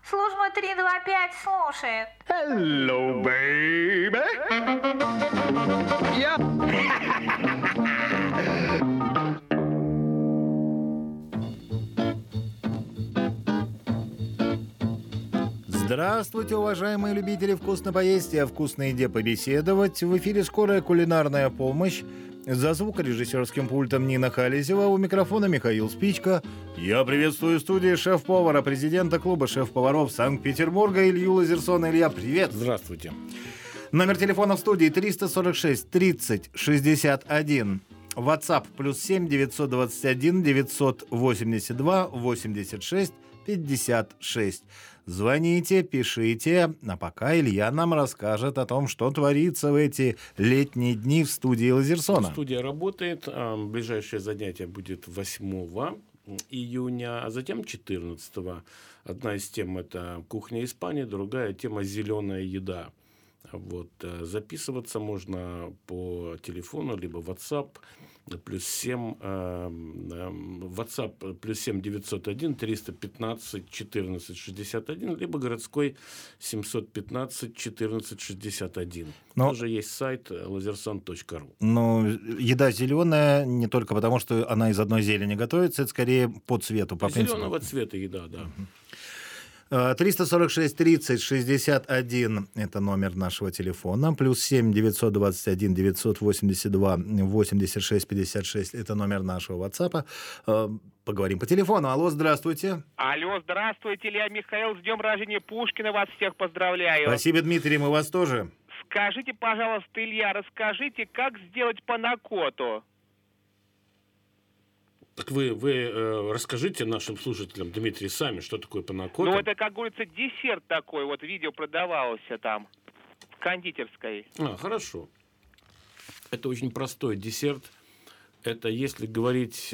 Служба 325 слушает. Hello, baby. Здравствуйте, уважаемые любители вкусно поесть и о вкусной еде побеседовать. В эфире «Скорая кулинарная помощь». За звукорежиссерским пультом Нина Хализева, у микрофона Михаил Спичка. Я приветствую в студии шеф-повара, президента клуба шеф-поваров Санкт-Петербурга Илью Лазерсона. Илья, привет! Здравствуйте. Номер телефона в студии 346 30 61. WhatsApp +7 921 982 86 56. Звоните, пишите, а пока Илья нам расскажет о том, что творится в эти летние дни в студии Лазерсона. Студия работает, ближайшее занятие будет 8 июня, а затем 14. Одна из тем – это кухня Испании, другая тема – зеленая еда. Вот. Записываться можно по телефону, либо WhatsApp +7 WhatsApp +7 901 315 14 61, либо городской 715 14 61. Тоже есть сайт lazerson.ru. Но еда зеленая не только потому, что она из одной зелени готовится, это скорее по цвету, по принципу. Зеленого цвета еда, да. 346 30 61 – это номер нашего телефона. +7 921 982 86 56 – это номер нашего WhatsApp. Поговорим по телефону. Алло, здравствуйте. Алло, здравствуйте, Илья, Михаил. С днем рождения Пушкина вас всех поздравляю. Спасибо, Дмитрий, мы вас тоже. Скажите, пожалуйста, Илья, расскажите, как сделать панакоту? Так вы расскажите нашим слушателям, Дмитрий, сами, что такое панакота. Ну, это, как говорится, десерт такой. Вот видео продавалось там в кондитерской. Хорошо. Это очень простой десерт. Это, если говорить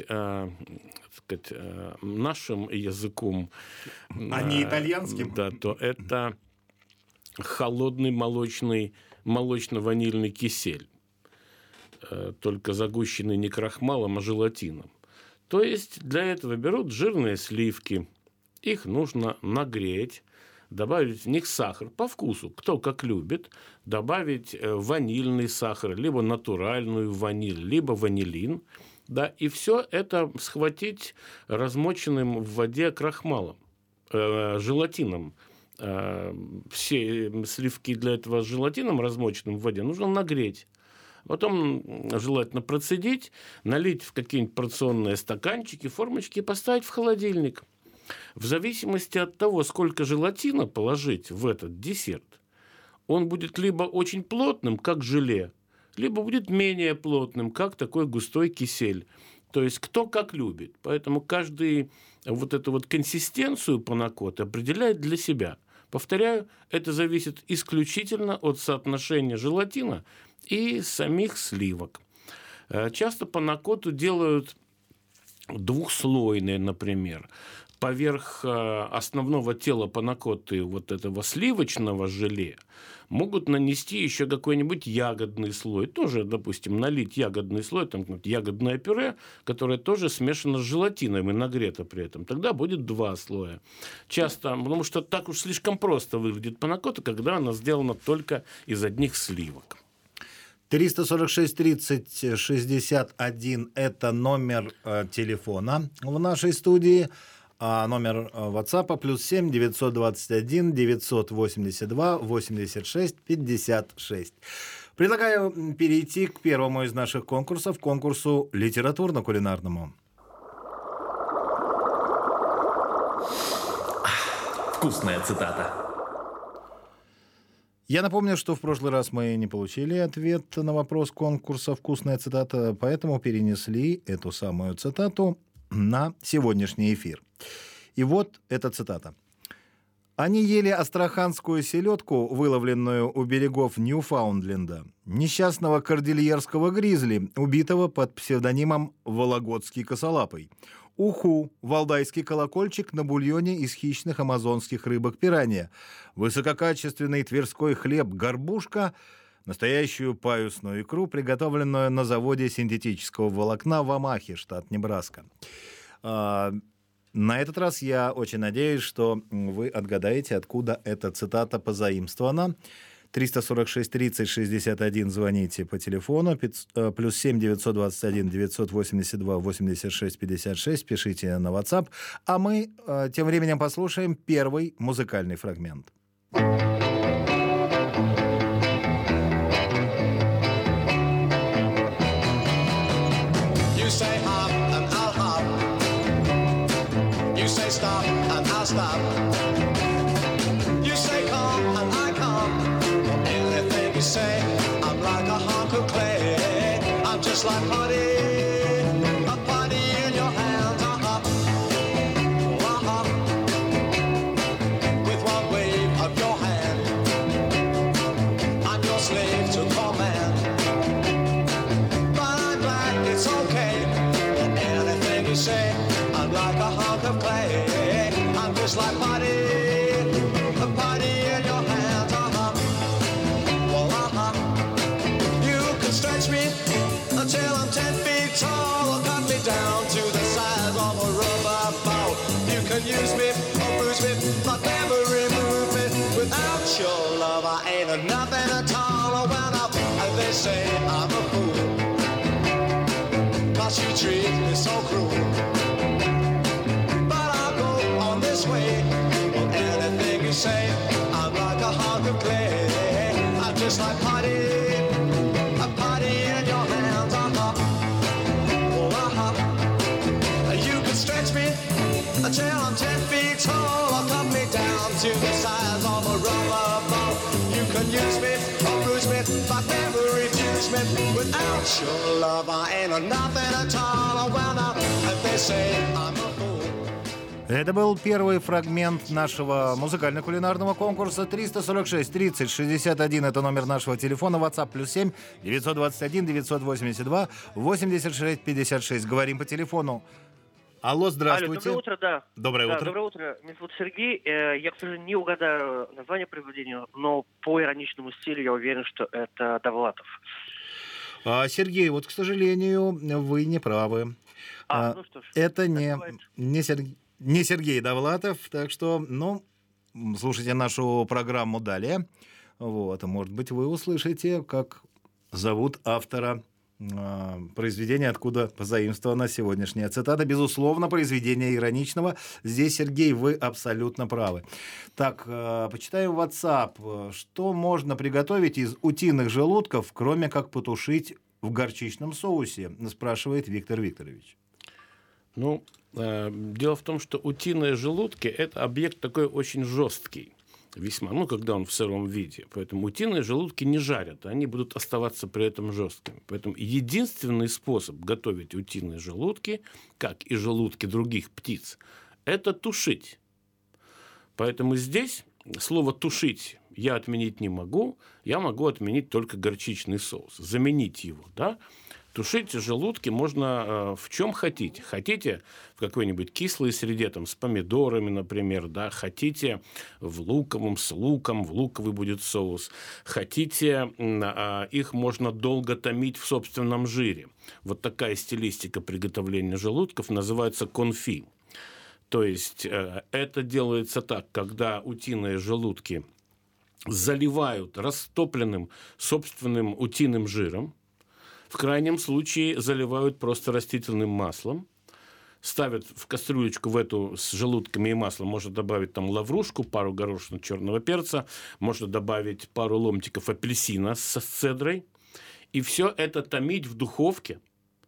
нашим языком, а не итальянским, да, то это холодный молочно-ванильный кисель, только загущенный не крахмалом, а желатином. То есть для этого берут жирные сливки, их нужно нагреть, добавить в них сахар по вкусу, кто как любит, добавить ванильный сахар, либо натуральную ваниль, либо ванилин, да, и все это схватить размоченным в воде крахмалом, желатином. Все сливки для этого с желатином, размоченным в воде, нужно нагреть. Потом желательно процедить, налить в какие-нибудь порционные стаканчики, формочки и поставить в холодильник. В зависимости от того, сколько желатина положить в этот десерт, он будет либо очень плотным, как желе, либо будет менее плотным, как такой густой кисель. То есть кто как любит. Поэтому каждый вот эту вот консистенцию панакоты определяет для себя. Повторяю, это зависит исключительно от соотношения желатина и самих сливок. Часто панакоту делают двухслойные, например. Поверх основного тела панакоты, вот этого сливочного желе, могут нанести еще какой-нибудь ягодный слой. Тоже, допустим, налить ягодный слой, там ягодное пюре, которое тоже смешано с желатином и нагрето при этом. Тогда будет 2 слоя. Часто, потому что так уж слишком просто выглядит панакота, когда она сделана только из одних сливок. 346 30 61 – это номер телефона в нашей студии. А номер WhatsApp +7 921 982 86 56. Предлагаю перейти к первому из наших конкурсов, конкурсу литературно-кулинарному. Вкусная цитата. Я напомню, что в прошлый раз мы не получили ответ на вопрос конкурса «Вкусная цитата», поэтому перенесли эту самую цитату на сегодняшний эфир. И вот эта цитата. «Они ели астраханскую селедку, выловленную у берегов Ньюфаундленда, несчастного кордильерского гризли, убитого под псевдонимом Вологодский косолапый, уху, валдайский колокольчик на бульоне из хищных амазонских рыбок пиранья, высококачественный тверской хлеб горбушка, настоящую паюсную икру, приготовленную на заводе синтетического волокна в Омахе, штат Небраска». На этот раз я очень надеюсь, что вы отгадаете, откуда эта цитата позаимствована. 346 30 61 звоните по телефону, плюс 7 921 982 86 56, пишите на WhatsApp. А мы тем временем послушаем первый музыкальный фрагмент. You say hop and I'll hop. You say stop and I'll stop. You say come and I come. Anything you say, I'm like a hunk of clay. I'm just like putty, a putty in your hands. I hop, I hop. With one wave of your hand, I'm your slave to command. But I'm glad it's okay. Anything you say, I'm like a hunk of clay. I'm just like putty, a putty in your hands. You can stretch me until I'm 10 feet tall, or cut me down to the size of a rubber ball. You can use me or bruise me, but never remove me. Without your love, I ain't nothing at all. I wound up, and they say I'm a fool, 'cause you treat me so cruel. But I'll go on this way. Well, anything you say, I'm like a hunk of clay. I'm just like putty, a putty in your hands. You can stretch me until I'm 10 feet tall, or cut me down to the size of a rubber ball. You can use me or bruise me, but never refuse me. Without your love, I ain't nothing at all. I wound up, and they say I'm a fool. Это был первый фрагмент нашего музыкально-кулинарного конкурса. 346 30 61 – это номер нашего телефона. WhatsApp плюс 7 921 982 86 56. Говорим по телефону. Алло, здравствуйте. Алло, доброе утро, да. Доброе утро. Доброе утро. Меня зовут Сергей. Я, к сожалению, не угадаю название произведения, но по ироничному стилю я уверен, что это Довлатов. Сергей, вот, к сожалению, вы не правы. Ну что ж. Это не Сергей Довлатов, так что, слушайте нашу программу далее. Вот, может быть, вы услышите, как зовут автора произведения, откуда позаимствована сегодняшняя цитата. Безусловно, произведение ироничного. Здесь, Сергей, вы абсолютно правы. Так, почитаем WhatsApp. Что можно приготовить из утиных желудков, кроме как потушить в горчичном соусе? Спрашивает Виктор Викторович. Дело в том, что утиные желудки – это объект такой очень жесткий, весьма, когда он в сыром виде. Поэтому утиные желудки не жарят, они будут оставаться при этом жесткими. Поэтому единственный способ готовить утиные желудки, как и желудки других птиц, это тушить. Поэтому здесь слово «тушить» я отменить не могу, я могу отменить только горчичный соус, заменить его, да? Тушить желудки можно в чем хотите. Хотите в какой-нибудь кислой среде, с помидорами, например, да? Хотите в луковом, с луком, в луковый будет соус. Хотите, их можно долго томить в собственном жире. Вот такая стилистика приготовления желудков называется конфи. То есть это делается так, когда утиные желудки заливают растопленным собственным утиным жиром, в крайнем случае заливают просто растительным маслом, ставят в кастрюлечку в эту с желудками и маслом, можно добавить лаврушку, пару горошин черного перца, можно добавить пару ломтиков апельсина с цедрой, и все это томить в духовке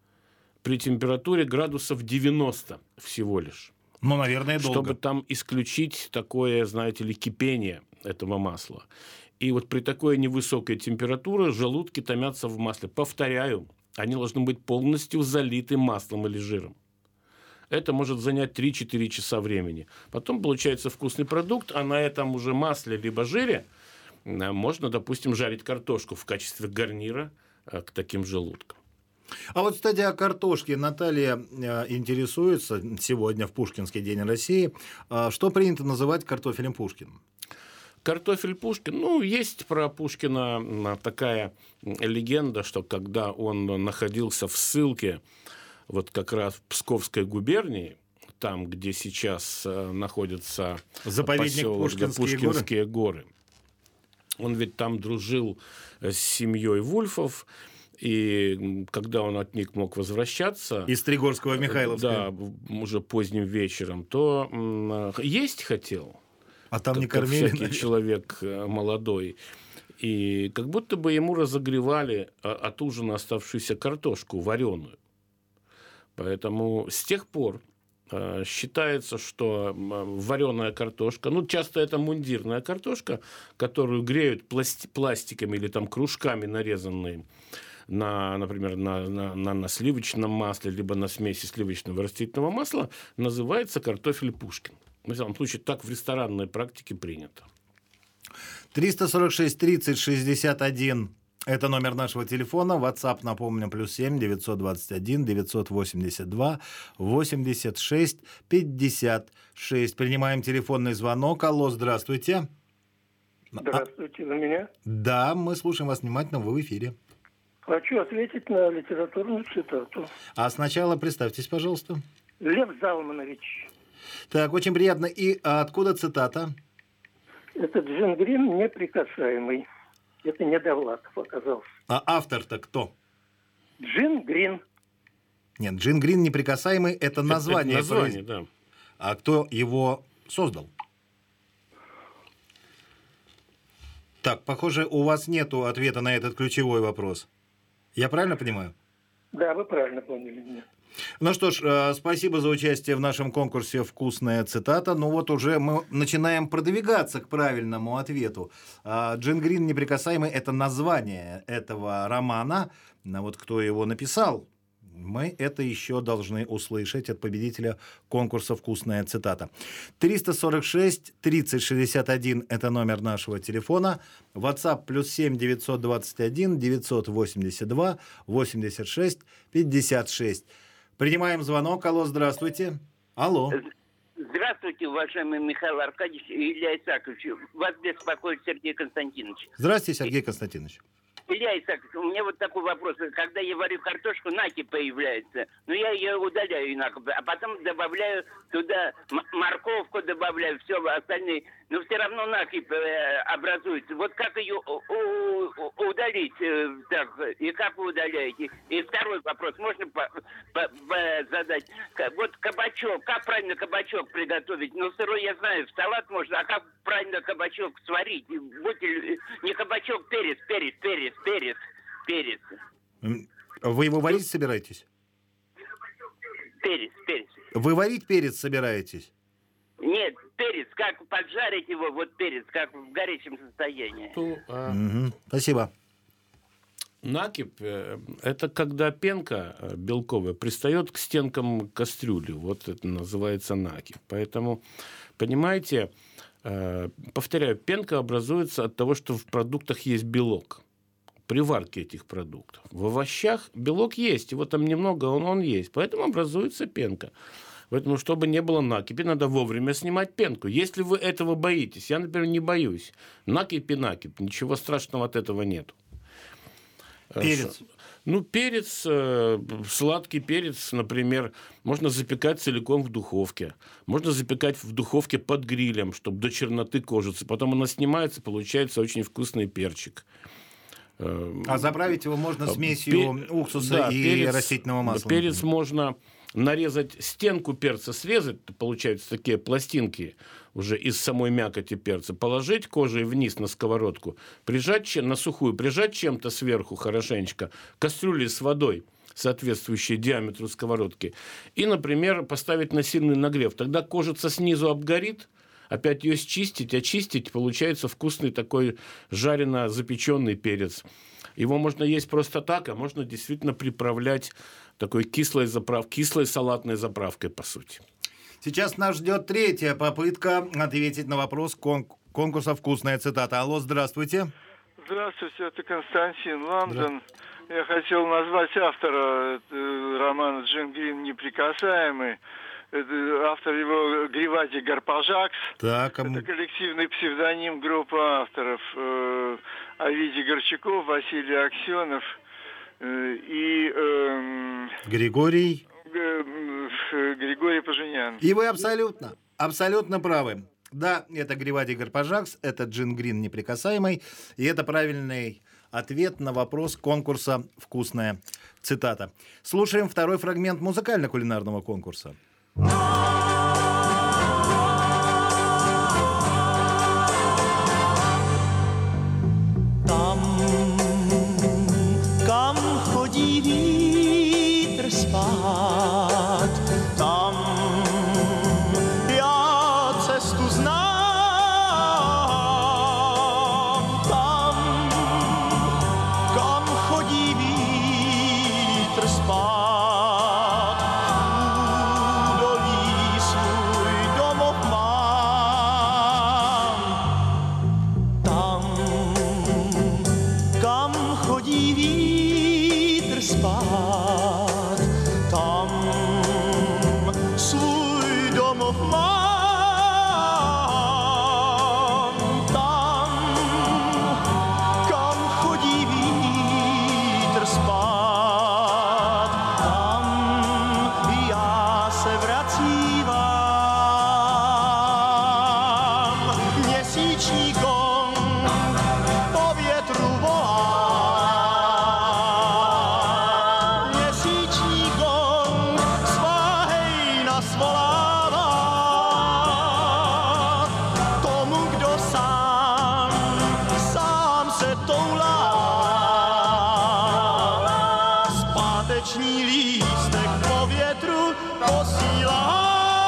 при температуре градусов 90 всего лишь. Наверное, долго. Чтобы там исключить такое, знаете ли, кипение этого масла. И вот при такой невысокой температуре желудки томятся в масле. Повторяю, они должны быть полностью залиты маслом или жиром. Это может занять 3-4 часа времени. Потом получается вкусный продукт, а на этом уже масле либо жире можно, допустим, жарить картошку в качестве гарнира к таким желудкам. А вот, кстати, о картошке Наталья интересуется сегодня в Пушкинский день России. Что принято называть картофелем Пушкиным? Картофель Пушкин, есть про Пушкина такая легенда, что когда он находился в ссылке, вот как раз в Псковской губернии, там, где сейчас находится Заповедник поселок Пушкинские горы. Он ведь там дружил с семьей Вульфов, и когда он от них мог возвращаться... Из Тригорского в Михайловское. Да, уже поздним вечером, то есть хотел. А там не как кормили? всякий человек молодой. И как будто бы ему разогревали от ужина оставшуюся картошку вареную. Поэтому с тех пор считается, что вареная картошка, часто это мундирная картошка, которую греют пластиками или там кружками нарезанные, например, на сливочном масле, либо на смеси сливочного и растительного масла, называется картофель Пушкин. В этом случае так в ресторанной практике принято. 346 30 61. Это номер нашего телефона. WhatsApp, напомню, +7 921 982 86 56. Принимаем телефонный звонок. Алло, здравствуйте. Здравствуйте, вы меня? Да, мы слушаем вас внимательно, вы в эфире. Хочу ответить на литературную цитату. А сначала представьтесь, пожалуйста. Лев Залманович. Так, очень приятно. И откуда цитата? Это Джин Грин «Неприкасаемый». Это не Довлатов оказался. А автор-то кто? Джин Грин. Нет, Джин Грин «Неприкасаемый» — это название. Это название, да. А кто его создал? Так, похоже, у вас нету ответа на этот ключевой вопрос. Я правильно понимаю? Да, вы правильно поняли меня. Ну что ж, спасибо за участие в нашем конкурсе «Вкусная цитата». Ну вот уже мы начинаем продвигаться к правильному ответу. Джин Грин «Неприкасаемый» — это название этого романа. Но вот кто его написал, мы это еще должны услышать от победителя конкурса «Вкусная цитата». 346 30 61 – это номер нашего телефона. WhatsApp +7 921 982 86 56. Принимаем звонок. Алло, здравствуйте. Алло. Здравствуйте, уважаемый Михаил Аркадьевич и Илья Исаакович. Вас беспокоит Сергей Константинович. Здравствуйте, Сергей Константинович. Илья Исаакович, у меня вот такой вопрос. Когда я варю картошку, накипь появляется. Но я ее удаляю накипь, а потом добавляю туда морковку, добавляю все остальные. Но все равно накипь образуется. Вот как ее удалить? Так, и как вы удаляете? И второй вопрос. Можно задать? Вот кабачок. Как правильно кабачок приготовить? Ну, сырой я знаю, в салат можно. А как правильно кабачок сварить? Будьте, не кабачок, перец. Вы его варить собираетесь? Перец. Вы варить перец собираетесь? Нет, перец, как поджарить его, вот перец, как в горячем состоянии. Спасибо. Накипь – это когда пенка белковая пристает к стенкам кастрюли. Вот это называется накипь. Поэтому, понимаете, повторяю, пенка образуется от того, что в продуктах есть белок. При варке этих продуктов. В овощах белок есть, его там немного, он есть. Поэтому образуется пенка. Поэтому, чтобы не было накипи, надо вовремя снимать пенку. Если вы этого боитесь, я, например, не боюсь. Накипь, ничего страшного от этого нет. Перец. Ну, перец, сладкий перец, например, можно запекать целиком в духовке. Можно запекать в духовке под грилем, чтобы до черноты кожицы. Потом она снимается, получается очень вкусный перчик. А заправить его можно смесью уксуса и растительного масла. Перец можно нарезать, стенку перца срезать, получаются такие пластинки уже из самой мякоти перца, положить кожей вниз на сковородку, прижать на сухую, прижать чем-то сверху хорошенечко, кастрюли с водой, соответствующей диаметру сковородки, и, например, поставить на сильный нагрев. Тогда кожица снизу обгорит, опять ее счистить, очистить, получается вкусный такой жарено-запеченный перец. Его можно есть просто так, а можно действительно приправлять такой кислой салатной заправкой, по сути. Сейчас нас ждет третья попытка ответить на вопрос конкурса «Вкусная цитата». Алло, здравствуйте. Здравствуйте, это Константин Ламден. Я хотел назвать автора романа «Джин Грин. Неприкасаемый». Это автор его Гривади Гарпажакс. Так, это коллективный псевдоним группы авторов. Овидий Горчаков, Василий Аксенов и... Григорий Григорий Поженян. И вы абсолютно правы. Да, это Гривади Гарпажакс, это Джин Грин неприкасаемый, и это правильный ответ на вопрос конкурса «Вкусная цитата». Слушаем второй фрагмент музыкально-кулинарного конкурса. Tam, kam chodí vítr spát, tam já cestu znám. Tam, kam chodí vítr spát, údolí svůj domov mám. Tam, kam chodí vítr spát, tam svůj domov mám. Tam, kam chodí vítr spát, tam i já se vracívám. Měsíční gong po větru volá, měsíční gong svá hejna svolává. Tomu, kdo sám se toulá, zpáteční lístek po větru posílá.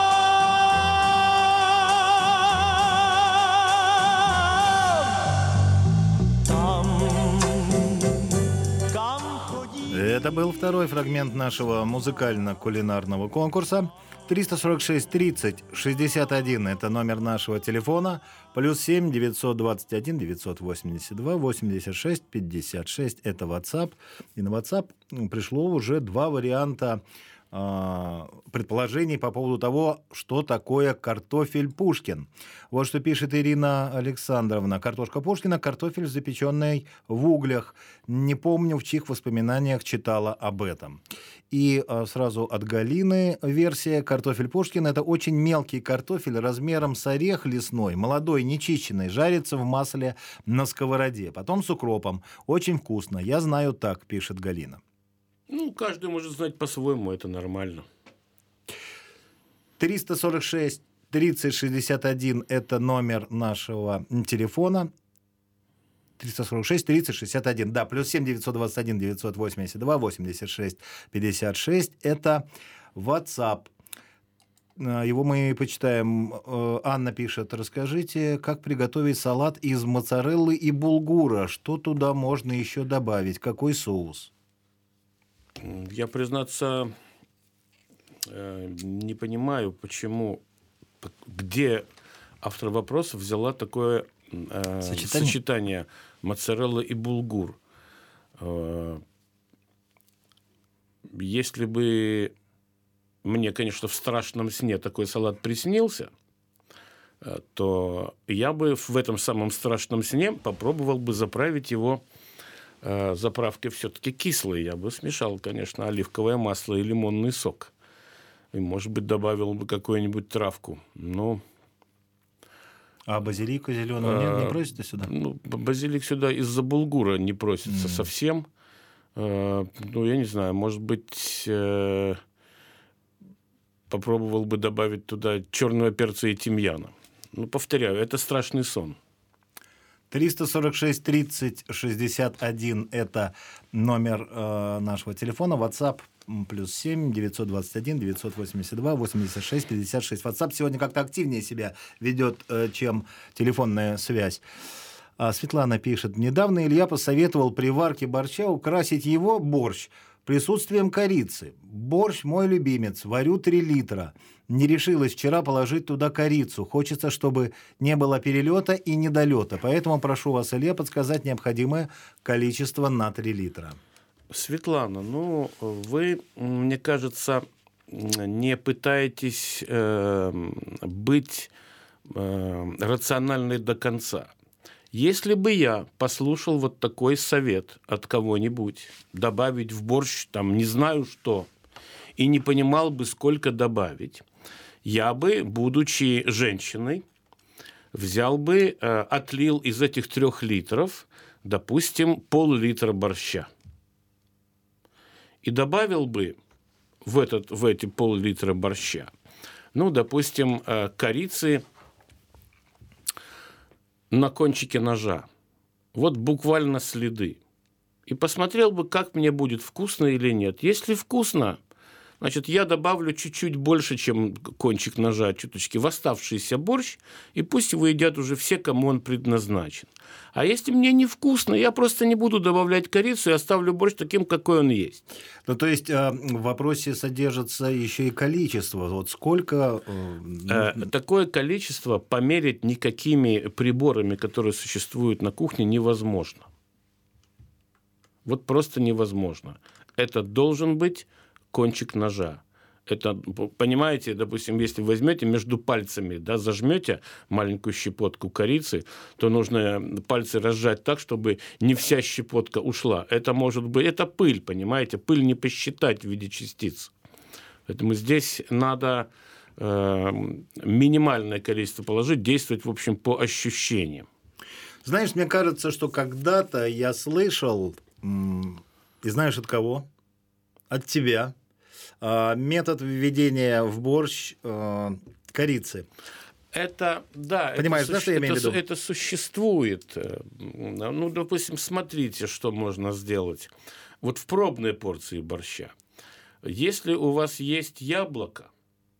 Это был второй фрагмент нашего музыкально-кулинарного конкурса. 346 30 61 – это номер нашего телефона. +7 921 982 86 56 – это WhatsApp. И на WhatsApp пришло уже два варианта предположений по поводу того, что такое картофель Пушкин. Вот что пишет Ирина Александровна. Картошка Пушкина – картофель, запеченный в углях. Не помню, в чьих воспоминаниях читала об этом. И сразу от Галины версия. Картофель Пушкин – это очень мелкий картофель размером с орех лесной, молодой, нечищенный, жарится в масле на сковороде, потом с укропом. Очень вкусно. Я знаю так, пишет Галина. Ну, каждый может знать по-своему, это нормально. 346 30 61 – это номер нашего телефона. 346 30 61. Да, +7 921 982 86 56 – это WhatsApp. Его мы почитаем. Анна пишет: расскажите, как приготовить салат из моцареллы и булгура? Что туда можно еще добавить? Какой соус? Я, признаться, не понимаю, почему, где автор вопроса взяла такое сочетание моцарелла и булгур. Если бы мне, конечно, в страшном сне такой салат приснился, то я бы в этом самом страшном сне попробовал бы заправить его заправкой все-таки кислой. Я бы смешал, конечно, оливковое масло и лимонный сок. И, может быть, добавил бы какую-нибудь травку. Но... А базилику зеленого не просите сюда? Ну, базилик сюда из-за булгура не просится совсем. Ну, я не знаю, может быть, попробовал бы добавить туда черного перца и тимьяна. Ну, повторяю, это страшный сон. 346 30 61 – это номер нашего телефона. WhatsApp +7 921 982 86 56. WhatsApp сегодня как-то активнее себя ведет, чем телефонная связь. Светлана пишет: недавно Илья посоветовал при варке борща украсить его, борщ, присутствием корицы. Борщ мой любимец, варю 3 литра. Не решилась вчера положить туда корицу. Хочется, чтобы не было перелета и недолета. Поэтому прошу вас, Илья, подсказать необходимое количество на 3 литра. Светлана, ну, вы, мне кажется, не пытаетесь быть рациональной до конца. Если бы я послушал вот такой совет от кого-нибудь, добавить в борщ, там, не знаю что, и не понимал бы, сколько добавить, я бы, будучи женщиной, взял бы, отлил из этих 3 литров, допустим, пол-литра борща. И добавил бы в эти пол-литра борща, ну, допустим, корицы на кончике ножа. Вот буквально следы. И посмотрел бы, как мне будет, вкусно или нет. Если вкусно, значит, я добавлю чуть-чуть больше, чем кончик ножа, чуточки, в оставшийся борщ, и пусть его едят уже все, кому он предназначен. А если мне невкусно, я просто не буду добавлять корицу и оставлю борщ таким, какой он есть. Ну, то есть в вопросе содержится еще и количество. Вот сколько... Такое количество померить никакими приборами, которые существуют на кухне, невозможно. Вот просто невозможно. Это должен быть кончик ножа. Это, понимаете, допустим, если возьмете между пальцами, да, зажмете маленькую щепотку корицы, то нужно пальцы разжать так, чтобы не вся щепотка ушла. Это может быть, это пыль, понимаете, пыль не посчитать в виде частиц. Поэтому здесь надо минимальное количество положить, действовать, в общем, по ощущениям. Знаешь, мне кажется, что когда-то я слышал, и знаешь от кого? От тебя. Метод введения в борщ корицы. Это, да, понимаешь, да, что я имею в виду? Это существует. Ну, допустим, смотрите, что можно сделать. Вот в пробной порции борща. Если у вас есть яблоко,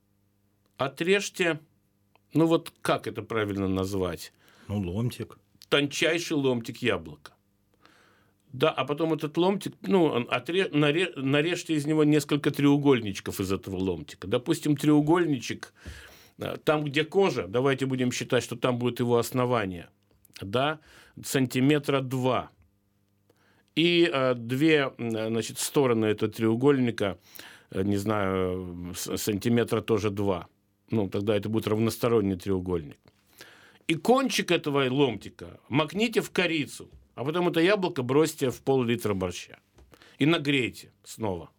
отрежьте, ну вот как это правильно назвать? Ну, ломтик. Тончайший ломтик яблока. Да, а потом этот ломтик, ну, нарежьте из него несколько треугольничков из этого ломтика. Допустим, треугольничек, там, где кожа, давайте будем считать, что там будет его основание, да, 2 сантиметра. И 2, значит, стороны этого треугольника, не знаю, сантиметра тоже 2. Ну, тогда это будет равносторонний треугольник. И кончик этого ломтика макните в корицу. А потом это яблоко бросьте в пол-литра борща. И нагрейте снова.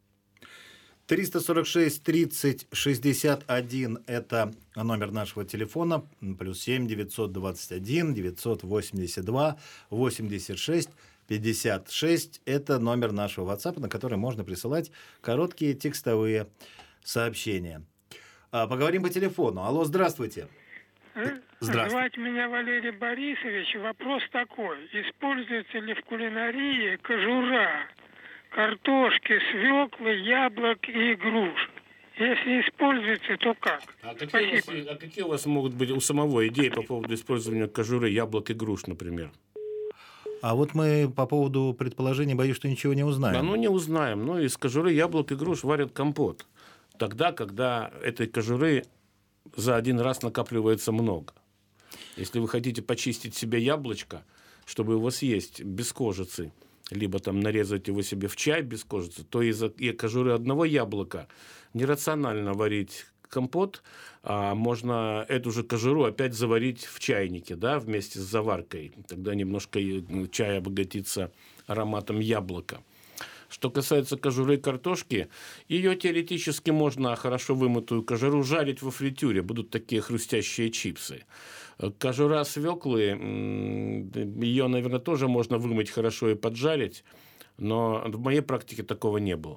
346 30 61 – это номер нашего телефона. +7 921 982 86 56 – это номер нашего WhatsApp, на который можно присылать короткие текстовые сообщения. Поговорим по телефону. Алло, здравствуйте. Здравствуйте. Звать меня Валерий Борисович. Вопрос такой. Используется ли в кулинарии кожура картошки, свеклы, яблок и груш? Если используется, то как? Какие у вас могут быть у самого идеи по поводу использования кожуры, яблок и груш, например? А вот мы по поводу предположений, боюсь, что ничего не узнаем. Да, ну не узнаем. Но из кожуры яблок и груш варят компот. Тогда, когда этой кожуры за один раз накапливается много. Если вы хотите почистить себе яблочко, чтобы его съесть без кожицы, либо там нарезать его себе в чай без кожицы, то из кожуры одного яблока нерационально варить компот, а можно эту же кожуру опять заварить в чайнике, да, вместе с заваркой. Тогда немножко чай обогатится ароматом яблока. Что касается кожуры картошки, ее теоретически можно, хорошо вымытую кожуру, жарить во фритюре. Будут такие хрустящие чипсы. Кожура свеклы, ее, наверное, тоже можно вымыть хорошо и поджарить, но в моей практике такого не было.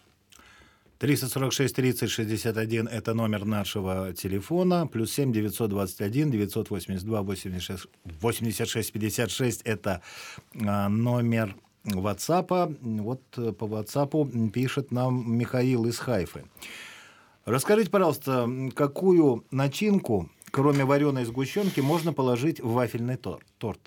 346 30 61 – это номер нашего телефона. +7 921 982 86 56 – это номер WhatsApp. Вот по WhatsApp пишет нам Михаил из Хайфы. Расскажите, пожалуйста, какую начинку, кроме вареной сгущенки, можно положить в вафельный торт?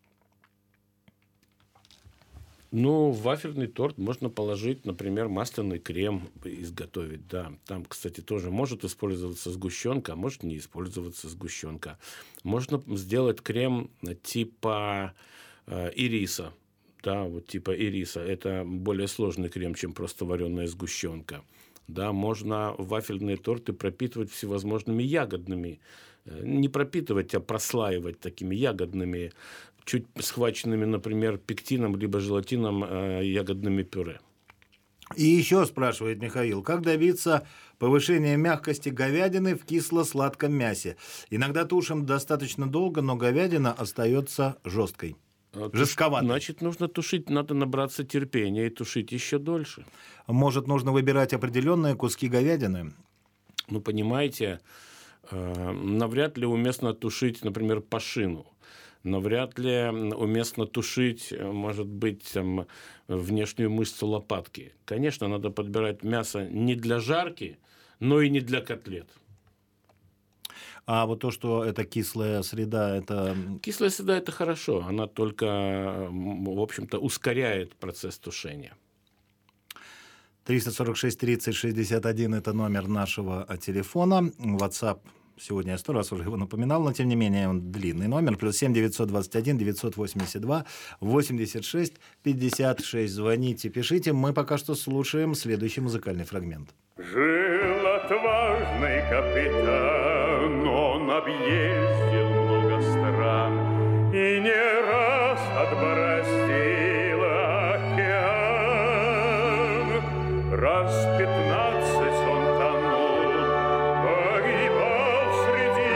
Ну, в вафельный торт можно положить, например, масляный крем изготовить. Да. Там, кстати, тоже может использоваться сгущенка, а может не использоваться сгущенка. Можно сделать крем типа ириса. Да, вот типа ириса. Это более сложный крем, чем просто вареная сгущенка. Да, можно вафельные торты пропитывать всевозможными ягодными. Не пропитывать, а прослаивать такими ягодными, чуть схваченными, например, пектином либо желатином ягодными пюре. И еще спрашивает Михаил, как добиться повышения мягкости говядины в кисло-сладком мясе? Иногда тушим достаточно долго, но говядина остается жесткой. Жестковатой. Значит, нужно тушить, надо набраться терпения и тушить еще дольше. Может, нужно выбирать определенные куски говядины? Ну, понимаете, навряд ли уместно тушить, например, пашину. Навряд ли уместно тушить, может быть, там, внешнюю мышцу лопатки. Конечно, надо подбирать мясо не для жарки, но и не для котлет. А вот то, что это кислая среда, это... Кислая среда – это хорошо. Она только, в общем-то, ускоряет процесс тушения. 346-30-61 – это номер нашего телефона. WhatsApp, сегодня я 100 раз уже его напоминал, но тем не менее он длинный номер. +7 921 982 86 56. Звоните, пишите. Мы пока что слушаем следующий музыкальный фрагмент. Жил отважный капитан, он объездил много стран и не раз отбороздил океан. Раз 15 он тонул, погибал среди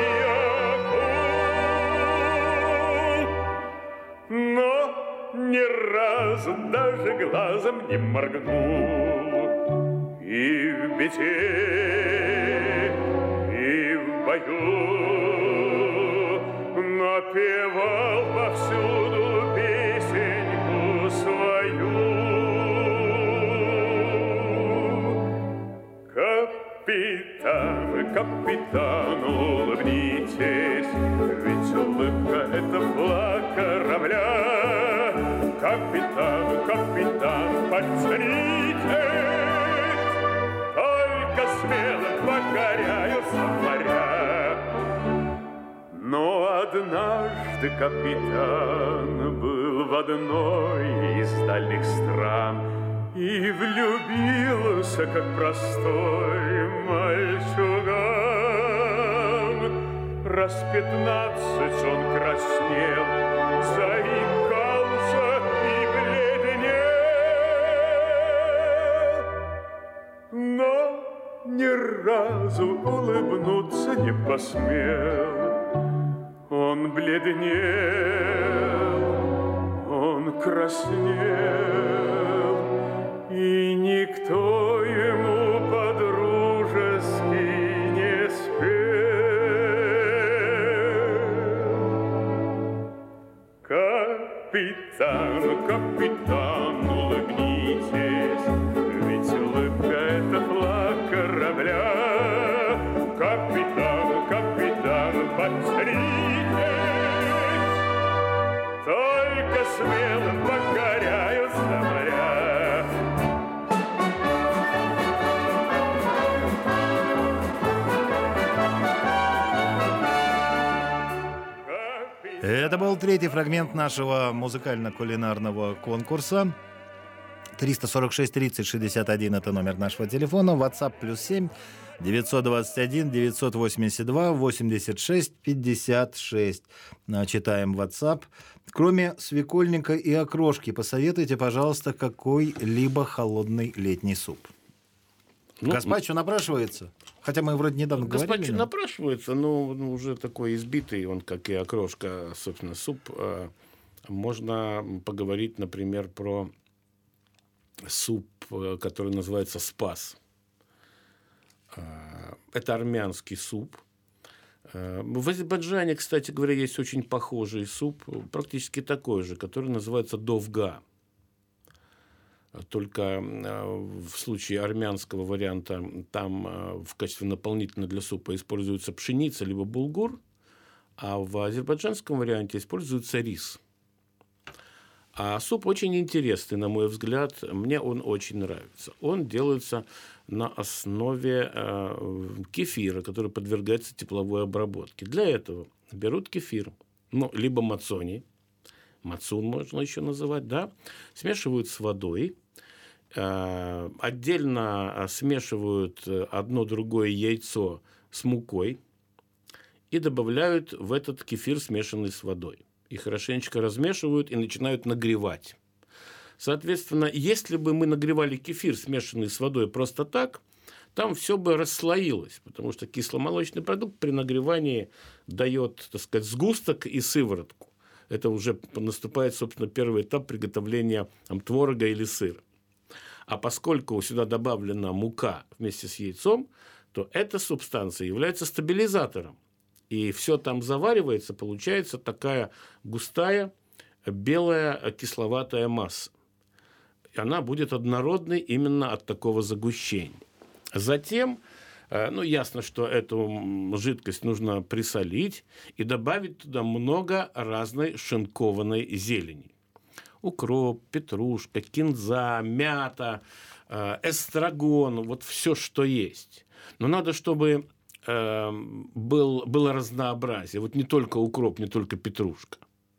акул, но ни разу даже глазом не моргнул. И в беде, и в бою напевал повсюду песеньку свою. Капитан, капитан, улыбнитесь, ведь улыбка — это флаг корабля. Капитан, капитан, подтянитесь, смело покоряются моря. Но однажды капитан был в одной из дальних стран и влюбился, как простой мальчуган. Раз 15 он краснел, заикался и бледнел, но ни разу улыбнуться не посмел. Он бледнел, он краснел, и никто ему по-дружески не спел. Капитан, капитан, улыбнитесь, ведь улыбка — это флаг корабля. Капитан, капитан, подстритесь, только смело покоряются моря. Это был третий фрагмент нашего музыкально-кулинарного конкурса. 346-30-61 – это номер нашего телефона. WhatsApp +7 921 982 86 56. Читаем WhatsApp. Кроме свекольника и окрошки, посоветуйте, пожалуйста, какой-либо холодный летний суп. Гаспачо напрашивается? Хотя мы вроде недавно говорили. Гаспачо напрашивается, но уже такой избитый, он, как и окрошка, собственно, суп. Можно поговорить, например, про суп, который называется «Спас». Это армянский суп. В Азербайджане, кстати говоря, есть очень похожий суп, практически такой же, который называется «Довга». Только в случае армянского варианта там в качестве наполнителя для супа используется пшеница либо булгур, а в азербайджанском варианте используется рис. А суп очень интересный, на мой взгляд. Мне он очень нравится. Он делается на основе кефира, который подвергается тепловой обработке. Для этого берут кефир, либо мацони, мацун можно еще называть, да, смешивают с водой, отдельно смешивают одно другое яйцо с мукой и добавляют в этот кефир, смешанный с водой. И хорошенечко размешивают и начинают нагревать. Соответственно, если бы мы нагревали кефир, смешанный с водой, просто так, там все бы расслоилось, потому что кисломолочный продукт при нагревании дает, так сказать, сгусток и сыворотку. Это уже наступает, собственно, первый этап приготовления творога или сыра. А поскольку сюда добавлена мука вместе с яйцом, то эта субстанция является стабилизатором. И все там заваривается, получается такая густая, белая, кисловатая масса. И она будет однородной именно от такого загущения. Затем, ясно, что эту жидкость нужно присолить и добавить туда много разной шинкованной зелени. Укроп, петрушка, кинза, мята, эстрагон, вот все, что есть. Но надо, чтобы было разнообразие. Вот не только укроп, не только петрушка.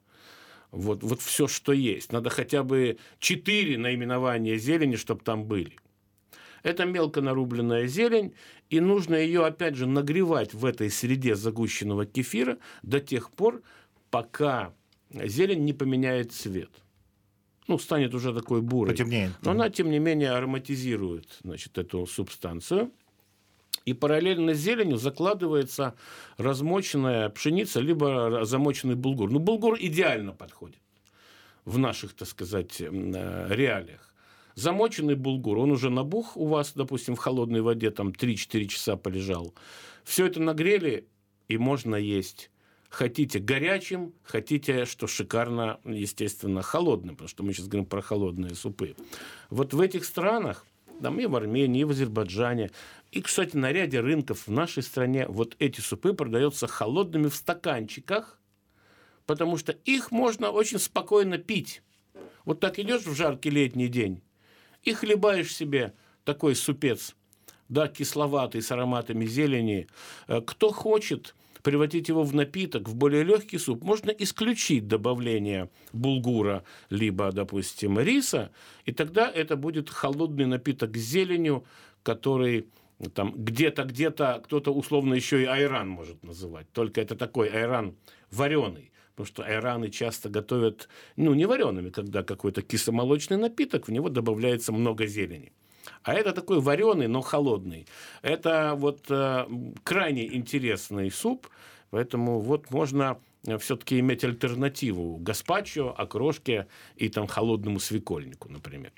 Вот все, что есть. Надо хотя бы 4 наименования зелени, чтобы там были. Это мелко нарубленная зелень, и нужно ее, опять же, нагревать в этой среде загущенного кефира до тех пор, пока зелень не поменяет цвет. Станет уже такой бурой. Потемнеет. Но она, тем не менее, ароматизирует, эту субстанцию. И параллельно с зеленью закладывается размоченная пшеница, либо замоченный булгур. Булгур идеально подходит в наших, так сказать, реалиях. Замоченный булгур, он уже набух у вас, допустим, в холодной воде, там 3-4 часа полежал. Все это нагрели, и можно есть. Хотите горячим, хотите, что шикарно, естественно, холодным, потому что мы сейчас говорим про холодные супы. Вот в этих странах, там и в Армении, и в Азербайджане, и, кстати, на ряде рынков в нашей стране вот эти супы продаются холодными в стаканчиках, потому что их можно очень спокойно пить. Вот так идешь в жаркий летний день и хлебаешь себе такой супец, кисловатый, с ароматами зелени. Кто хочет превратить его в напиток, в более легкий суп, можно исключить добавление булгура, либо, допустим, риса, и тогда это будет холодный напиток с зеленью, который там где-то кто-то условно еще и айран может называть. Только это такой айран вареный. Потому что айраны часто готовят, не вареными, когда какой-то кисломолочный напиток, в него добавляется много зелени. А это такой вареный, но холодный. Это крайне интересный суп, поэтому можно все-таки иметь альтернативу гаспачо, окрошке и холодному свекольнику, например.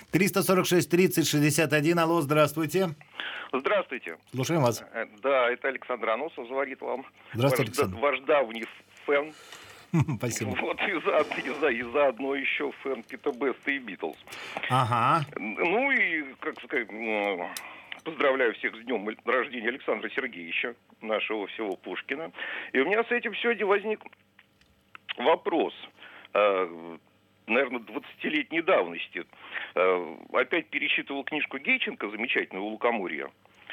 346-30-61. Алло, здравствуйте. Здравствуйте. Слушаем вас. Да, это Александр Аносов звонит вам. Здравствуйте, Александр. Ваш давний фэн. Спасибо. И заодно еще фэн Пита Беста и Битлз. Ага. И, как сказать, поздравляю всех с днем рождения Александра Сергеевича, нашего всего Пушкина. И у меня с этим сегодня возник вопрос, наверное, 20-летней давности. Опять пересчитывал книжку Гейченко, замечательную, «У лукоморья».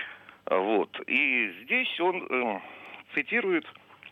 И здесь он цитирует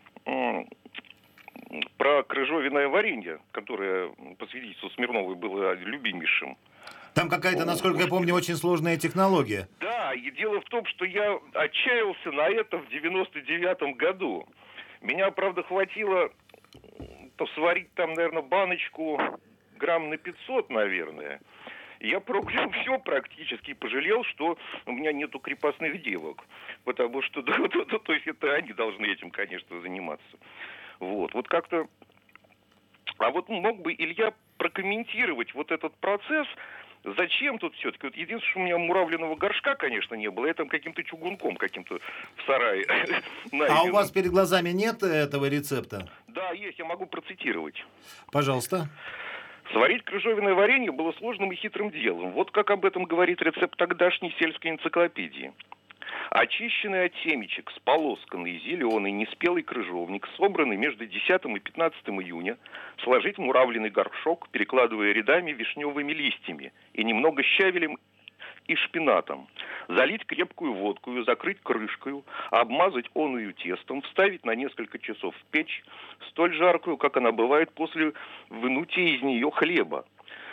про крыжовенное варенье, которое, по свидетельству Смирновой, было любимейшим. Там какая-то, насколько я помню, очень сложная технология. Да, и дело в том, что я отчаялся на это в 99-м году. Меня, правда, хватило сварить там, наверное, баночку грамм на 500, наверное. Я проклял все практически и пожалел, что у меня нету крепостных девок. Потому что, то есть это они должны этим, конечно, заниматься. Вот как-то... А мог бы Илья прокомментировать этот процесс, зачем тут все-таки? Единственное, что у меня муравленного горшка, конечно, не было, я там каким-то чугунком каким-то в сарае. А у вас перед глазами нет этого рецепта? Да, есть, я могу процитировать. Пожалуйста. Сварить крыжовенное варенье было сложным и хитрым делом. Вот как об этом говорит рецепт тогдашней сельской энциклопедии. Очищенный от семечек, сполосканный, зеленый, неспелый крыжовник, собранный между 10 и 15 июня, сложить в муравленный горшок, перекладывая рядами вишневыми листьями и немного щавелем и шпинатом. Залить крепкую водкою, закрыть крышкою, обмазать оную тестом, вставить на несколько часов в печь, столь жаркую, как она бывает после вынутия из нее хлеба.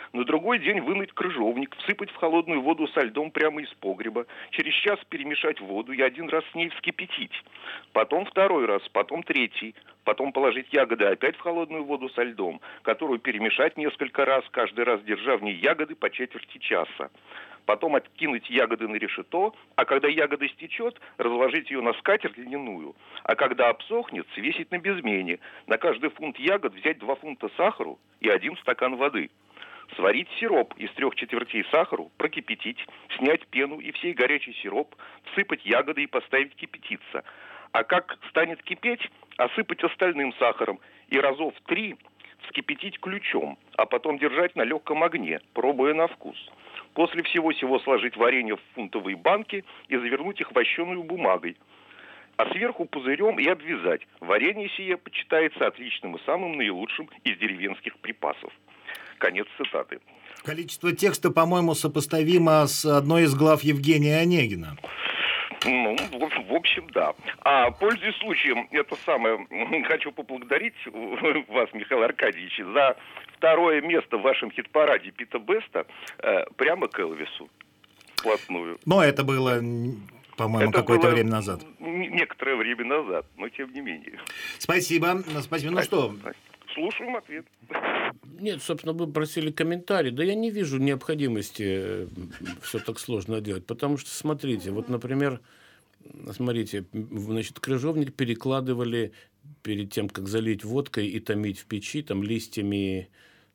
На другой день вынуть крыжовник, всыпать в холодную воду со льдом прямо из погреба, через час перемешать воду и один раз с ней вскипятить. Потом второй раз, потом третий. Потом положить ягоды опять в холодную воду со льдом, которую перемешать несколько раз, каждый раз держа в ней ягоды по четверти часа. Потом откинуть ягоды на решето, а когда ягода стечет, разложить ее на скатерть льняную. А когда обсохнет, свесить на безмене. На каждый фунт ягод взять 2 фунта сахару и 1 стакан воды. Сварить сироп из 3/4 сахару, прокипятить, снять пену и в сей горячий сироп, всыпать ягоды и поставить кипятиться. А как станет кипеть, осыпать остальным сахаром и разов 3 вскипятить ключом, а потом держать на легком огне, пробуя на вкус. После всего сего сложить варенье в фунтовые банки и завернуть их вощеную бумагой. А сверху пузырем и обвязать. Варенье сие почитается отличным и самым наилучшим из деревенских припасов. Конец цитаты. Количество текста, по-моему, сопоставимо с одной из глав Евгения Онегина. Ну, в общем, да. А, пользуясь случаем, это самое, хочу поблагодарить вас, Михаил Аркадьевич, за 2-е место в вашем хит-параде Пита Беста прямо к Элвису. Вплотную. Но это было, по-моему, какое-то время назад. Некоторое время назад, но тем не менее. Спасибо. Спасибо. Ну что? Слушаем ответ. Нет, собственно, вы просили комментарий. Да я не вижу необходимости все так сложно делать. Потому что, смотрите, вот, например, значит, крыжовник перекладывали перед тем, как залить водкой и томить в печи, там, листьями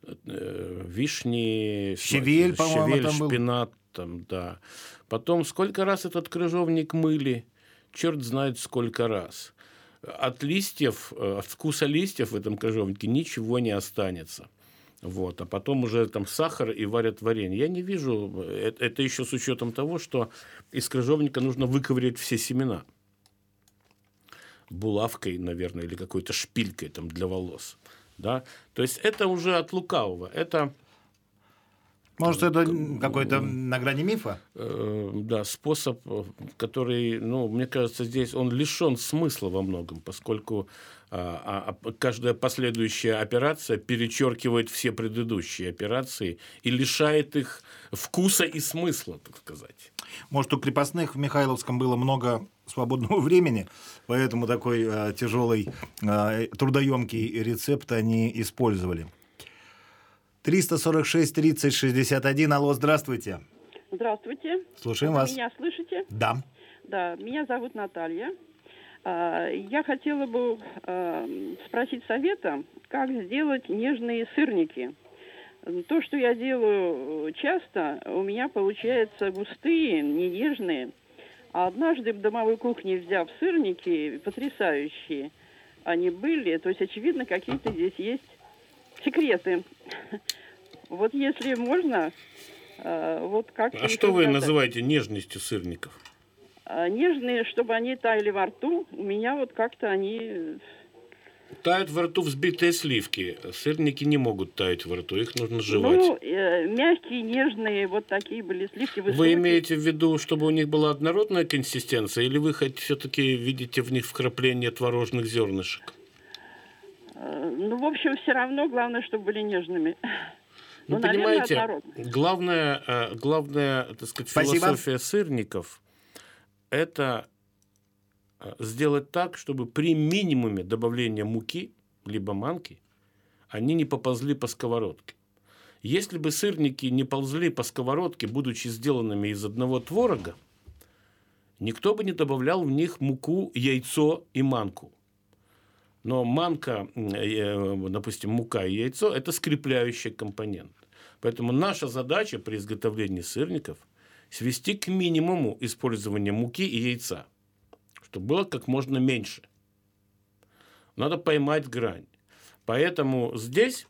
вишни, щавель, по-моему, там был. Шпинат, там, да. Потом сколько раз этот крыжовник мыли? Черт знает сколько раз. От листьев, от вкуса листьев в этом крыжовнике ничего не останется. Вот. А потом уже там сахар и варят варенье. Я не вижу, это еще с учетом того, что из крыжовника нужно выковырять все семена. Булавкой, наверное, или какой-то шпилькой там, для волос. Да? То есть это уже от лукавого. Это... Может, это какой-то на грани мифа? Да, способ, который, ну, мне кажется, здесь он лишен смысла во многом, поскольку каждая последующая операция перечеркивает все предыдущие операции и лишает их вкуса и смысла, так сказать. Может, у крепостных в Михайловском было много свободного времени, поэтому такой тяжелый, трудоемкий рецепт они использовали. 346-30-61. Алло, здравствуйте. Здравствуйте. Слушаем Вы вас. меня слышите? Да. Да, меня зовут Наталья. Я хотела бы спросить совета, как сделать нежные сырники. То, что я делаю часто, у меня получается густые, не нежные. А однажды в домовой кухне, взяв сырники, потрясающие они были, то есть, очевидно, какие-то здесь есть секреты. Вот если можно, вот как... А что вы называете нежностью сырников? Нежные, чтобы они таяли во рту. У меня вот как-то они... Тают во рту взбитые сливки. Сырники не могут таять во рту, их нужно жевать. Ну, мягкие, нежные, вот такие были сливки. Высокие. Вы имеете в виду, чтобы у них была однородная консистенция, или вы все-таки видите в них вкрапление творожных зернышек? Ну, в общем, все равно, главное, чтобы были нежными. Ну, понимаете, главная, так сказать, философия сырников – это сделать так, чтобы при минимуме добавления муки, либо манки, они не поползли по сковородке. Если бы сырники не ползли по сковородке, будучи сделанными из одного творога, никто бы не добавлял в них муку, яйцо и манку. Но манка, допустим, мука и яйцо – это скрепляющий компонент. Поэтому наша задача при изготовлении сырников – свести к минимуму использование муки и яйца, чтобы было как можно меньше. Надо поймать грань. Поэтому здесь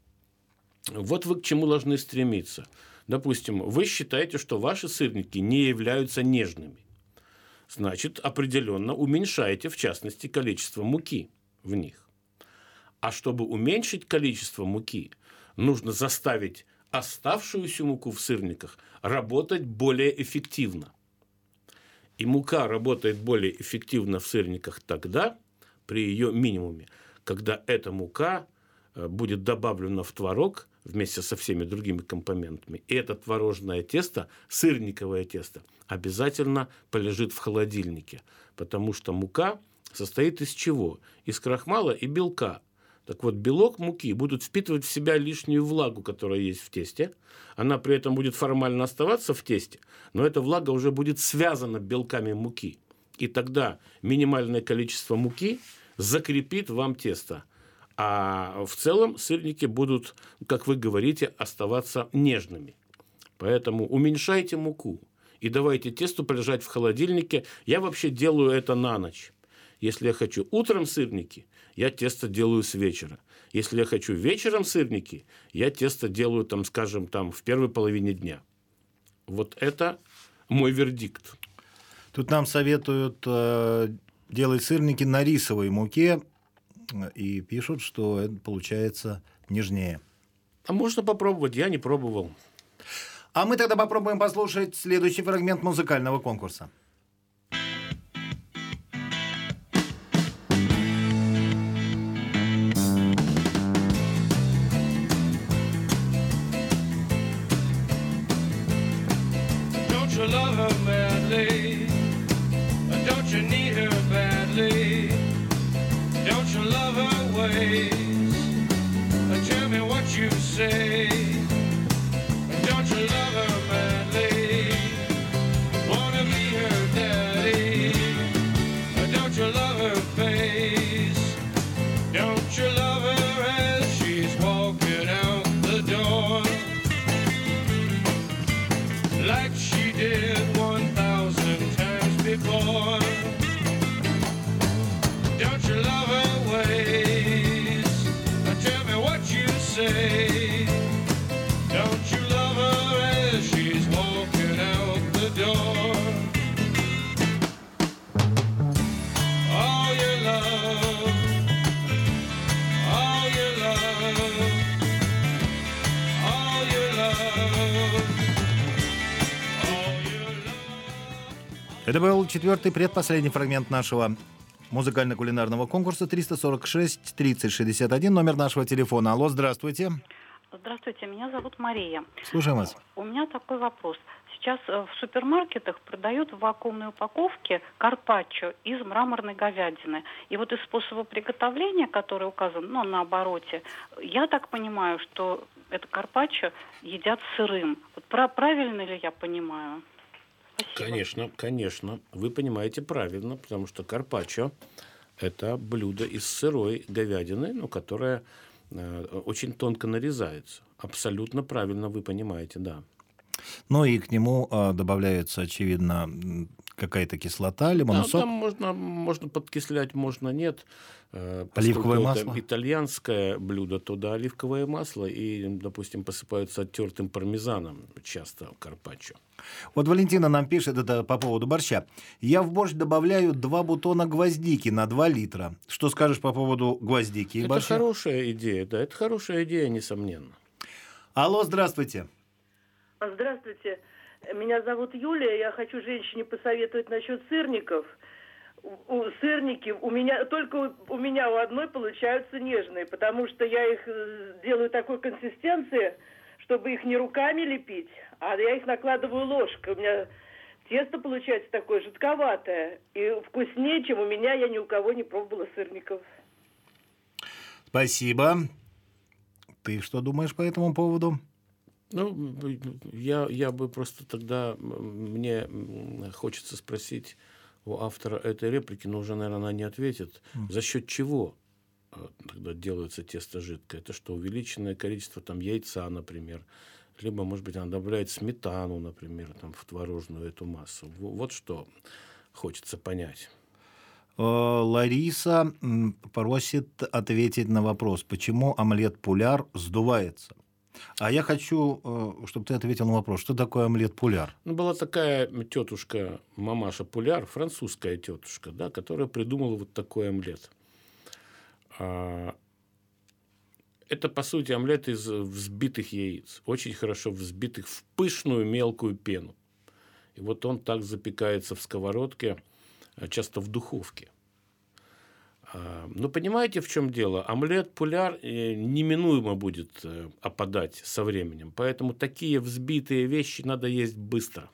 вот вы к чему должны стремиться. Допустим, вы считаете, что ваши сырники не являются нежными. Значит, определенно уменьшаете, в частности, количество муки в них. А чтобы уменьшить количество муки, нужно заставить оставшуюся муку в сырниках работать более эффективно. И мука работает более эффективно в сырниках тогда, при ее минимуме, когда эта мука будет добавлена в творог вместе со всеми другими компонентами. И это творожное тесто, сырниковое тесто, обязательно полежит в холодильнике, потому что мука состоит из чего? Из крахмала и белка. Так вот, белок муки будет впитывать в себя лишнюю влагу, которая есть в тесте. Она при этом будет формально оставаться в тесте, но эта влага уже будет связана белками муки. И тогда минимальное количество муки закрепит вам тесто. А в целом сырники будут, как вы говорите, оставаться нежными. Поэтому уменьшайте муку и давайте тесту полежать в холодильнике. Я вообще делаю это на ночь. Если я хочу утром сырники, я тесто делаю с вечера. Если я хочу вечером сырники, я тесто делаю, скажем, в первой половине дня. Вот это мой вердикт. Тут нам советуют делать сырники на рисовой муке и пишут, что это получается нежнее. А можно попробовать, я не пробовал. А мы тогда попробуем послушать следующий фрагмент музыкального конкурса. Don't you love her madly? Don't you need her badly? Don't you love her ways? Tell me what you say. Don't you love her madly? Wanna be her daddy? Don't you love her face? Don't you love her as she's walking out the door? Like she did 1,000 times before. Don't you love her ways? Tell me what you say. Don't you love her as she's walking out the door? All your love, all your love, all your love. Это был четвертый, предпоследний фрагмент нашего музыкально-кулинарного конкурса 346-3061, номер нашего телефона. Алло, здравствуйте. Здравствуйте, меня зовут Мария. Слушаем вас. У меня такой вопрос. Сейчас в супермаркетах продают в вакуумной упаковке карпаччо из мраморной говядины. И вот из способа приготовления, который указан на обороте, я так понимаю, что это карпаччо едят сырым. Вот правильно ли я понимаю? Спасибо. Конечно. Вы понимаете правильно, потому что карпаччо – это блюдо из сырой говядины, которая очень тонко нарезается. Абсолютно правильно вы понимаете, да. Ну и к нему добавляется, очевидно, какая-то кислота, лимонный сок. Там можно подкислять, можно нет. Оливковое масло? Это итальянское блюдо, то да, оливковое масло и, допустим, посыпаются оттертым пармезаном часто карпаччо. Вот Валентина нам пишет, это по поводу борща. Я в борщ добавляю 2 бутона гвоздики на 2 литра. Что скажешь по поводу гвоздики и борща? Это хорошая идея, да, это хорошая идея, несомненно. Алло, здравствуйте. Здравствуйте. Меня зовут Юлия. Я хочу женщине посоветовать насчет сырников. Сырники у меня у одной получаются нежные, потому что я их делаю такой консистенции, чтобы их не руками лепить, а я их накладываю ложкой. У меня тесто получается такое жидковатое и вкуснее, чем у меня. Я ни у кого не пробовала сырников. Спасибо. Ты что думаешь по этому поводу? Я бы просто тогда, мне хочется спросить у автора этой реплики, но уже, наверное, она не ответит. За счет чего тогда делается тесто жидкое? Это что, увеличенное количество яйца, например, либо, может быть, она добавляет сметану, например, в творожную эту массу. Вот что хочется понять. Лариса просит ответить на вопрос, почему омлет пуляр сдувается. А я хочу, чтобы ты ответил на вопрос, что такое омлет пуляр? Была такая тетушка, мамаша Пуляр, французская тетушка, да, которая придумала вот такой омлет. Это, по сути, омлет из взбитых яиц, очень хорошо взбитых в пышную мелкую пену. И вот он так запекается в сковородке, часто в духовке. Но понимаете, в чем дело? Омлет-пуляр неминуемо будет опадать со временем. Поэтому такие взбитые вещи надо есть быстро.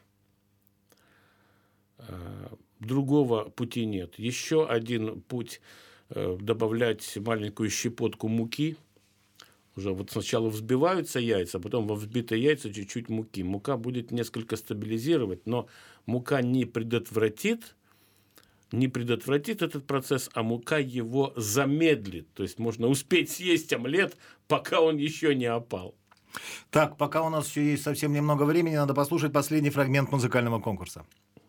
Другого пути нет. Еще один путь – добавлять маленькую щепотку муки. Уже вот сначала взбиваются яйца, а потом во взбитые яйца чуть-чуть муки. Мука будет несколько стабилизировать, но мука не предотвратит этот процесс, а мука его замедлит. То есть можно успеть съесть омлет, пока он еще не опал. Так, пока у нас еще есть совсем немного времени, надо послушать последний фрагмент музыкального конкурса.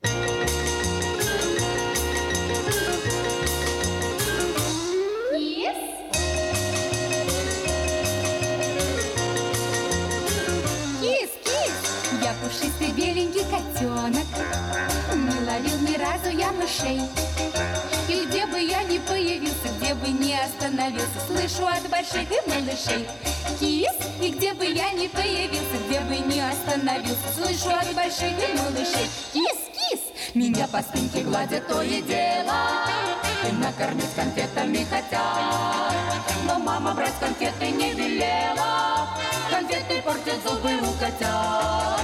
Пушистый беленький котенок, не ловил ни разу я мышей. И где бы я ни появился, где бы ни остановился, слышу от больших и малышей кис. И где бы я ни появился, где бы ни остановился, слышу от больших и малышей кис-кис. Меня по спинке гладят то и дело, и накормить конфетами хотят. Но мама брать конфеты не велела, конфеты портят зубы у котят.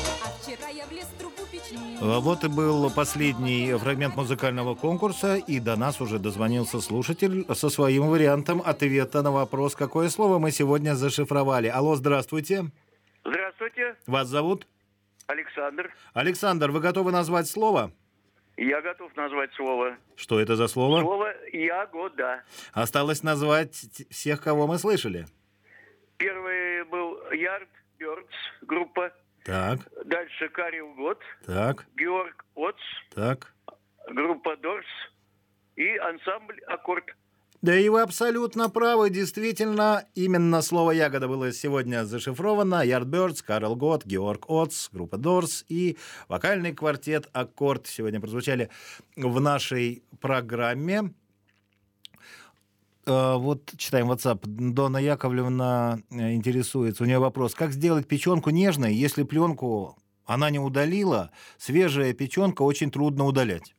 Вот и был последний фрагмент музыкального конкурса, и до нас уже дозвонился слушатель со своим вариантом ответа на вопрос, какое слово мы сегодня зашифровали. Алло, здравствуйте. Здравствуйте. Вас зовут? Александр. Александр, вы готовы назвать слово? Я готов назвать слово. Что это за слово? Слово «ягода». Осталось назвать всех, кого мы слышали. Первый был Yardbirds, группа. Так. Дальше Карел Гот. Так. Георг Отц. Так. Группа Дорс. И ансамбль Аккорд. Да и вы абсолютно правы. Действительно, именно слово «ягода» было сегодня зашифровано. Yardbirds, Карел Гот, Георг Отц, группа Дорс и вокальный квартет «Аккорд» сегодня прозвучали в нашей программе. Вот читаем WhatsApp. Дона Яковлевна интересуется. У нее вопрос. Как сделать печенку нежной, если пленку она не удалила? Свежая печенка очень трудно удалять.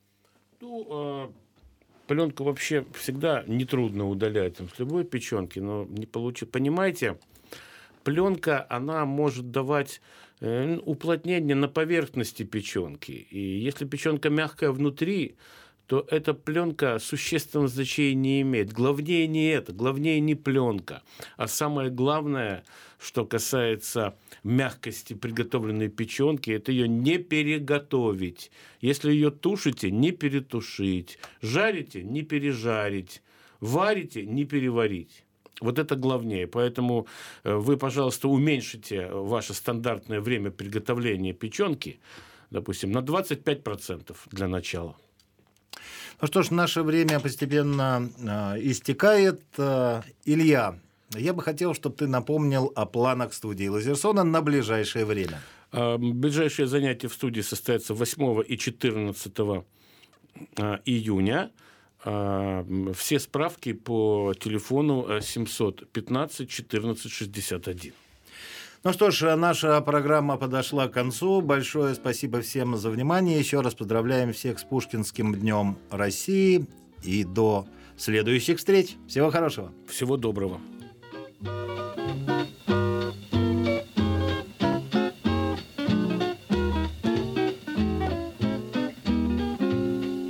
Пленку вообще всегда нетрудно удалять с любой печенки, но не получится. Понимаете, пленка, она может давать уплотнение на поверхности печенки. И если печенка мягкая внутри, то эта пленка существенного значения не имеет. Главнее не это, главнее не пленка. А самое главное, что касается мягкости приготовленной печенки, это ее не переготовить. Если ее тушите, не перетушить. Жарите, не пережарить. Варите, не переварить. Вот это главнее. Поэтому вы, пожалуйста, уменьшите ваше стандартное время приготовления печенки, допустим, на 25% для начала. Ну что ж, наше время постепенно истекает. Илья, я бы хотел, чтобы ты напомнил о планах студии Лазерсона на ближайшее время. Ближайшие занятия в студии состоятся 8 и 14 июня. Все справки по телефону 715 14 61. Ну что ж, наша программа подошла к концу. Большое спасибо всем за внимание. Еще раз поздравляем всех с Пушкинским днем России. И до следующих встреч. Всего хорошего. Всего доброго.